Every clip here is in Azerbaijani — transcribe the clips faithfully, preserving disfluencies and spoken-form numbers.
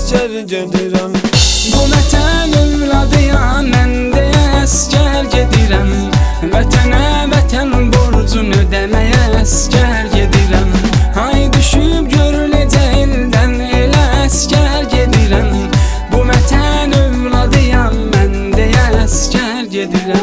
əskər gedirəm. Bu vətən övladıyam, mən deyə əskər gedirəm. Vətənə vətən borcunu ödəməyə əskər gedirəm. Ay düşüb gör necə eldən, elə əskər gedirəm. Bu vətən övladıyam, mən deyə əskər gedirəm.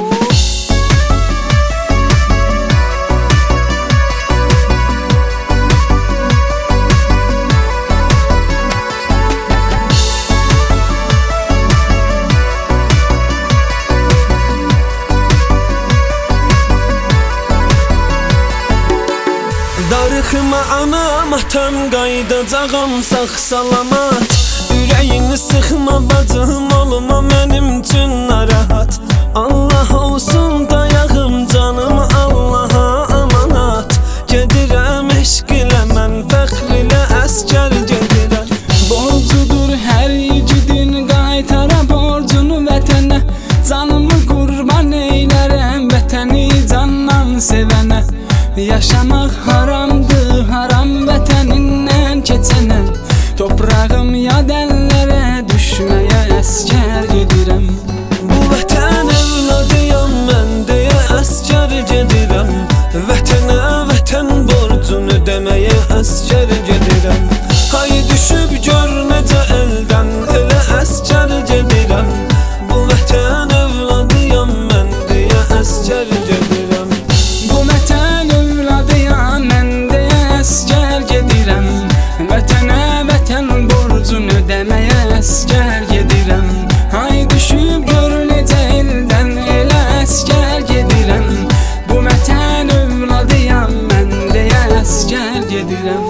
Darıxma anam, atam, qaydacağam sağ salamat. Ürəyini sıxma bacım, olma mənim üçün narahat. Allah olsun dayağım canım, Allaha amanat. Gedirəm eşq ilə mən, fəxr ilə əskər gedirəm. Borcudur hər yiğidin qaytara borcunu vətənə. Canımı qurban eylərəm vətəni candan sevənə. Yaşamaq haramdır, haram vətənindən keçənə. Toprağım yad əllərə, düşməyə əskər gedirəm. Bu vətən övladıyam, mən deyə əskər gedirəm. Vətənə vətən borcunu ödəməyə əskər gedirəm. Hay düşüb gör necə eldən, elə əskər gedirəm. Bu vətən övladıyam, mən deyə əskər gedirəm. Bu vətən övladıyam, mən deyə əskər gedirəm. Vətənə vətən borcunu ödəməyə əskər gedirəm. Hay düşüb gör necə eldən, elə əskər gedirəm. Bu vətən övladıyam, mən deyə əskər gedirəm.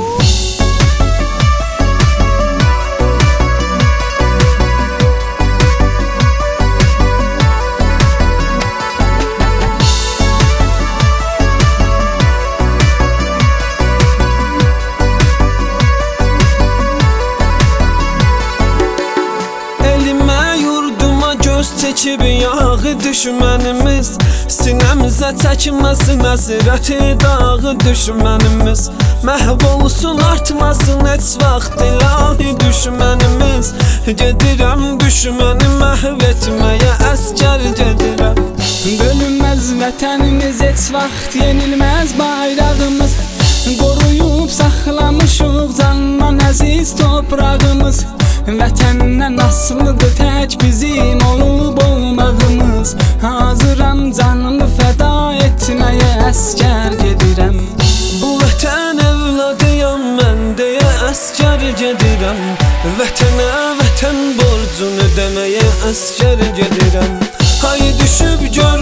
Çəkib yağı düşmənimiz, sinəmizə çəkməsin əsrəti dağı düşmənimiz. Məhv olsun, artmasın heç vaxt ilahi düşmənimiz. Gedirəm düşməni məhv etməyə əskər gedirəm. Bölünməz vətənimiz, heç vaxt yenilməz bayrağımız. Qoruyub saxlamışıq candan əziz toprağımız. Vətəndən asılıdır tək bizim olub olmağımız. Hazıram canımı fəda etməyə əskər gedirəm. Bu vətən övladıyam, mən deyə əskər gedirəm. Vətənə vətən borcunu ödəməyə əskər gedirəm. Hay düşüb gör